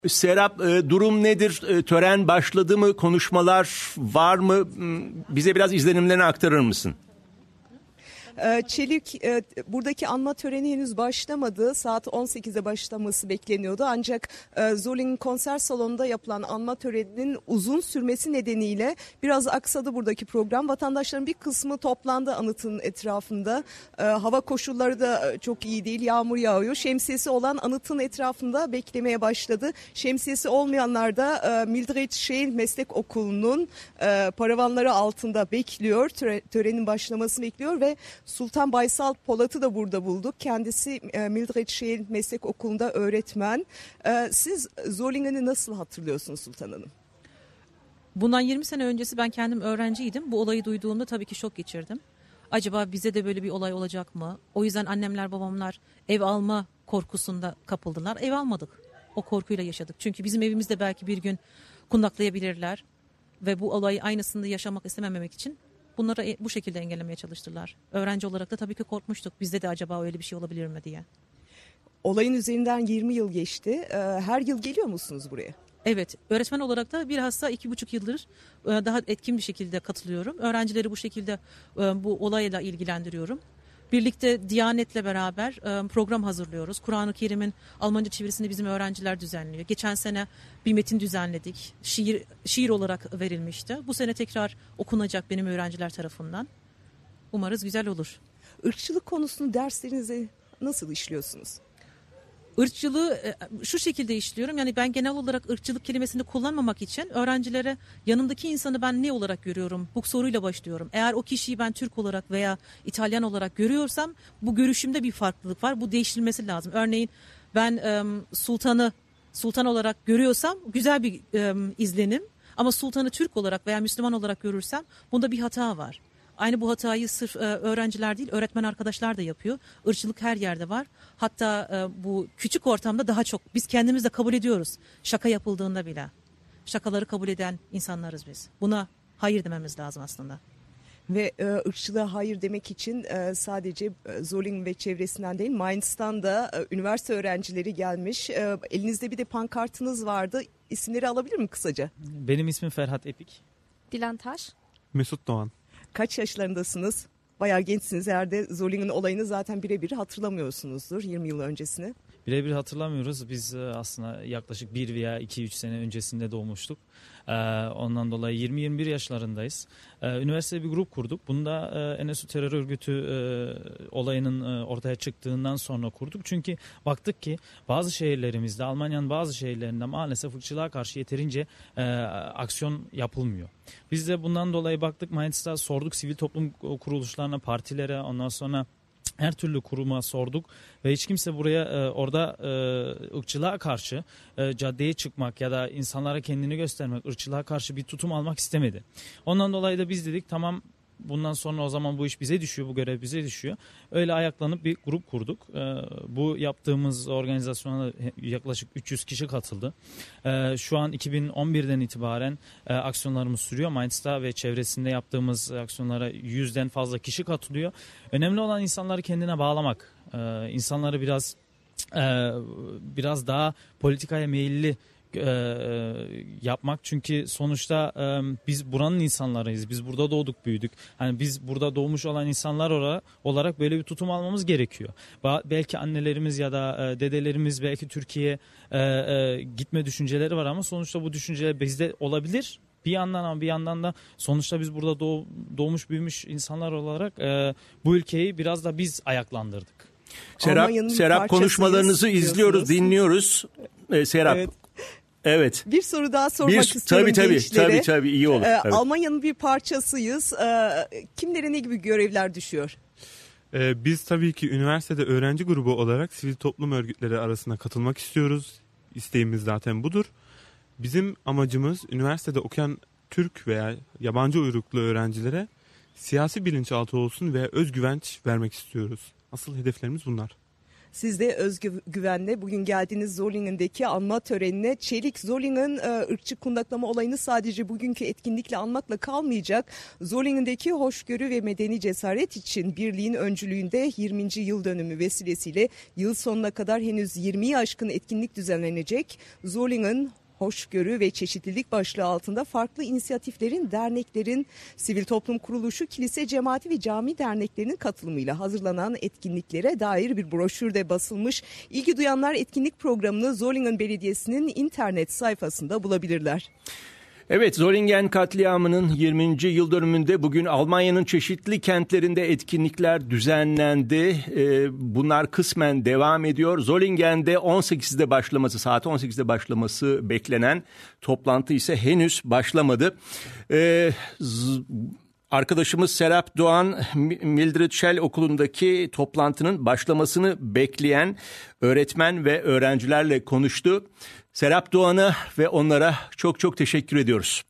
Serap, durum nedir? Tören başladı mı? Konuşmalar var mı? Bize biraz izlenimlerini aktarır mısın? Çelik, buradaki anma töreni henüz başlamadı. Saat 18'e başlaması bekleniyordu. Ancak Zolling konser salonunda yapılan anma töreninin uzun sürmesi nedeniyle biraz aksadı buradaki program. Vatandaşların bir kısmı toplandı anıtın etrafında. Hava koşulları da çok iyi değil. Yağmur yağıyor. Şemsiyesi olan anıtın etrafında beklemeye başladı. Şemsiyesi olmayanlar da Mildred Scheel Meslek Okulu'nun paravanları altında bekliyor. Törenin başlamasını bekliyor ve Sultan Baysal Polat'ı da burada bulduk. Kendisi Mildred Scheel Meslek Okulu'nda öğretmen. Siz Zolingen'i nasıl hatırlıyorsunuz Sultan Hanım? Bundan 20 sene öncesi ben kendim öğrenciydim. Bu olayı duyduğumda tabii ki şok geçirdim. Acaba bize de böyle bir olay olacak mı? O yüzden annemler babamlar ev alma korkusunda kapıldılar. Ev almadık. O korkuyla yaşadık. Çünkü bizim evimizde belki bir gün kundaklayabilirler. Ve bu olayı aynısını yaşamak istememek için bunları bu şekilde engellemeye çalıştılar. Öğrenci olarak da tabii ki korkmuştuk. Bizde de acaba öyle bir şey olabilir mi diye. Olayın üzerinden 20 yıl geçti. Her yıl geliyor musunuz buraya? Evet, öğretmen olarak da bilhassa 2,5 yıldır daha etkin bir şekilde katılıyorum. Öğrencileri bu şekilde bu olayla ilgilendiriyorum. Birlikte Diyanet'le beraber program hazırlıyoruz. Kur'an-ı Kerim'in Almanca çevirisini bizim öğrenciler düzenliyor. Geçen sene bir metin düzenledik. Şiir olarak verilmişti. Bu sene tekrar okunacak benim öğrenciler tarafından. Umarız güzel olur. Irkçılık konusunu derslerinize nasıl işliyorsunuz? Irkçılığı şu şekilde işliyorum. Yani ben genel olarak ırkçılık kelimesini kullanmamak için öğrencilere yanımdaki insanı ben ne olarak görüyorum? Bu soruyla başlıyorum. Eğer o kişiyi ben Türk olarak veya İtalyan olarak görüyorsam bu görüşümde bir farklılık var. Bu değiştirilmesi lazım. Örneğin ben sultan olarak görüyorsam güzel bir izlenim. Ama sultanı Türk olarak veya Müslüman olarak görürsem bunda bir hata var. Aynı bu hatayı sırf öğrenciler değil, öğretmen arkadaşlar da yapıyor. Irkçılık her yerde var. Hatta bu küçük ortamda daha çok. Biz kendimiz de kabul ediyoruz. Şaka yapıldığında bile. Şakaları kabul eden insanlarız biz. Buna hayır dememiz lazım aslında. Ve ırkçılığa hayır demek için sadece Zolingen ve çevresinden değil, Mainz'tan da üniversite öğrencileri gelmiş. Elinizde bir de pankartınız vardı. İsimleri alabilir miyim kısaca? Benim ismim Ferhat Epik. Dilan Taş. Mesut Doğan. Kaç yaşlarındasınız? Bayağı gençsiniz. Herhalde Zolingen olayını zaten birebir hatırlamıyorsunuzdur 20 yıl öncesini. Birebir hatırlamıyoruz. Biz aslında yaklaşık 1 veya 2-3 sene öncesinde doğmuştuk. Ondan dolayı 20-21 yaşlarındayız. Üniversitede bir grup kurduk. Bunu da NSU terör örgütü olayının ortaya çıktığından sonra kurduk. Çünkü baktık ki bazı şehirlerimizde, Almanya'nın bazı şehirlerinde maalesef ırkçılığa karşı yeterince aksiyon yapılmıyor. Biz de bundan dolayı baktık, Mainz'da sorduk sivil toplum kuruluşlarına, partilere, ondan sonra her türlü kuruma sorduk ve hiç kimse buraya orada ırkçılığa karşı caddeye çıkmak ya da insanlara kendini göstermek, ırkçılığa karşı bir tutum almak istemedi. Ondan dolayı da biz dedik tamam, bundan sonra o zaman bu iş bize düşüyor, bu görev bize düşüyor. Öyle ayaklanıp bir grup kurduk. Bu yaptığımız organizasyona yaklaşık 300 kişi katıldı. Şu an 2011'den itibaren aksiyonlarımız sürüyor. Mainz'da ve çevresinde yaptığımız aksiyonlara 100'den fazla kişi katılıyor. Önemli olan insanları kendine bağlamak. İnsanları biraz daha politikaya meyilli yapmak. Çünkü sonuçta biz buranın insanlarıyız. Biz burada doğduk, büyüdük. Hani biz burada doğmuş olan insanlar olarak böyle bir tutum almamız gerekiyor. Belki annelerimiz ya da dedelerimiz belki Türkiye'ye gitme düşünceleri var ama sonuçta bu düşünceler bizde olabilir. Bir yandan ama bir yandan da sonuçta biz burada doğmuş büyümüş insanlar olarak bu ülkeyi biraz da biz ayaklandırdık. Serap, konuşmalarınızı izliyoruz, dinliyoruz. Serap. Evet. Evet. Bir soru daha sormak istiyorum gençlere. Tabii iyi olur. Evet. Almanya'nın bir parçasıyız. Kimlere ne gibi görevler düşüyor? Biz tabii ki üniversitede öğrenci grubu olarak sivil toplum örgütleri arasına katılmak istiyoruz. İsteğimiz zaten budur. Bizim amacımız üniversitede okuyan Türk veya yabancı uyruklu öğrencilere siyasi bilinçaltı olsun ve özgüvenç vermek istiyoruz. Asıl hedeflerimiz bunlar. Siz de özgüvenle bugün geldiğiniz Zolingen'deki anma törenine. Çelik, Zolingen ırkçı kundaklama olayını sadece bugünkü etkinlikle anmakla kalmayacak. Zolingen'deki hoşgörü ve medeni cesaret için birliğin öncülüğünde 20. yıl dönümü vesilesiyle yıl sonuna kadar henüz 20'yi aşkın etkinlik düzenlenecek. Zolingen hoşgörü ve çeşitlilik başlığı altında farklı inisiyatiflerin, derneklerin, sivil toplum kuruluşu, kilise, cemaati ve cami derneklerinin katılımıyla hazırlanan etkinliklere dair bir broşür de basılmış. İlgi duyanlar etkinlik programını Zolingen Belediyesi'nin internet sayfasında bulabilirler. Evet, Zolingen katliamının 20. yıl dönümünde bugün Almanya'nın çeşitli kentlerinde etkinlikler düzenlendi. Bunlar kısmen devam ediyor. Zolingen'de saat 18'de başlaması beklenen toplantı ise henüz başlamadı. Arkadaşımız Serap Doğan, Mildred Shell Okulu'ndaki toplantının başlamasını bekleyen öğretmen ve öğrencilerle konuştu. Serap Doğan'a ve onlara çok çok teşekkür ediyoruz.